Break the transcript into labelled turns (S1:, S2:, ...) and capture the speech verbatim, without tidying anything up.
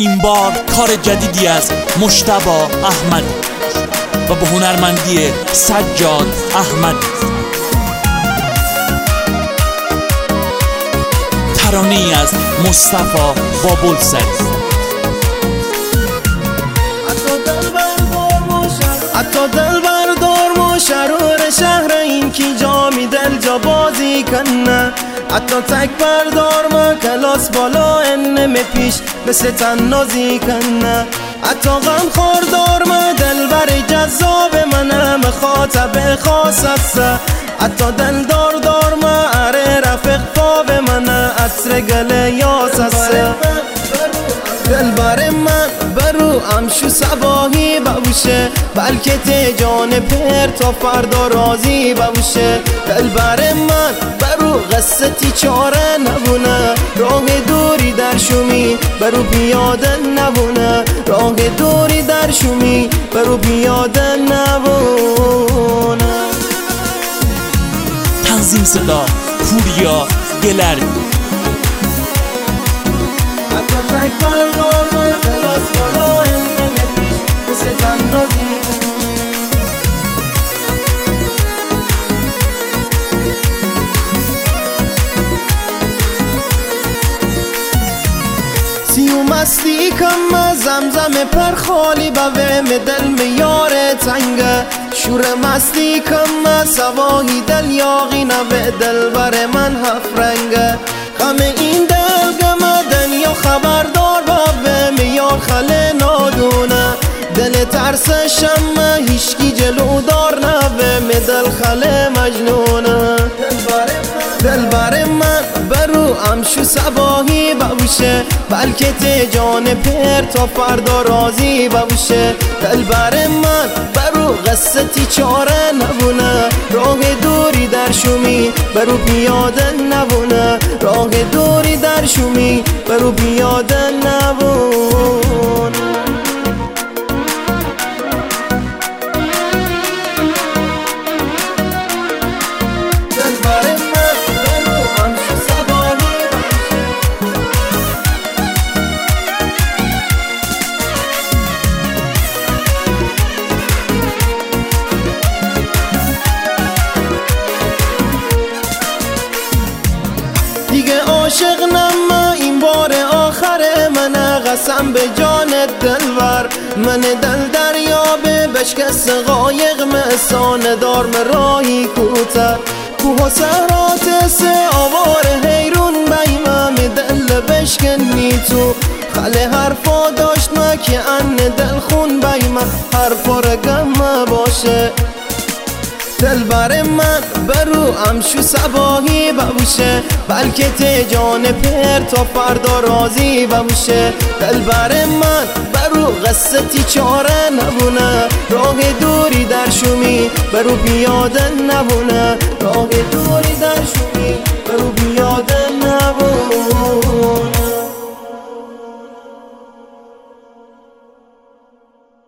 S1: این بار کار جدیدی از مجتبی احمد و به هنرمندی سجاد احمد. ترانه‌ای از مصطفی بابلسری.
S2: حتی دل بردار و شرور شهر این کی جا می دل جا بازی کنه. حتی تک بردار ما کلاس بالا انم پیش مثل تنازی کنه. حتی غم خوردار ما دل بر جذاب منه مخاطب خاص است. حتی دل دار دار ما اره رفق فاو منه عطر گل یاس است. دل بر من برو امشو سباهی بوشه بلکه ته جان پر تا فردا راضی بوشه. دل بر من برو قصتی چاره نبونه راه دوری در شومی برو پیاده نبونه راه دوری در شومی برو پیاده نبونه.
S1: تنظیم صدا پوریا گلری.
S2: سیو مستی کم زمزم پر خالی بوه دل میار تنگه شور مستی کم سواهی دل یاغی نوه دل بر من هفت رنگه غم این دل گمه دنیا خبردار بوه میار خله نادونه دل ترس شمه هیشکی جلو دار نوه می دل خله مجنونه. دل بر من برو امشو سباهی بوشه بلکه ته جان پر تا فردا راضی بوشه. دل بر من برو قصتی چاره نبونه راه دوری در شومی برو پیاده نبونه راه دوری در شومی برو پیاده نبونه. دیگه عاشق نم این بار آخر منه قسم به جان دلور من دل دریابه بشکست قایق مسان دار مراهی کوتر کوه و سهرات سه آوار حیرون بیمم دل بشکنی تو خله حرفا داشت ما که ان دل خون بیمم حرفا رگم باشه. دل بر من برو امشو سباهی بوشه بلکه ته جان پر تا فردا راضی بوشه. دل بر من برو قصتی چاره نبونه راه دوری در شومی برو پیاده نبونه راه دوری در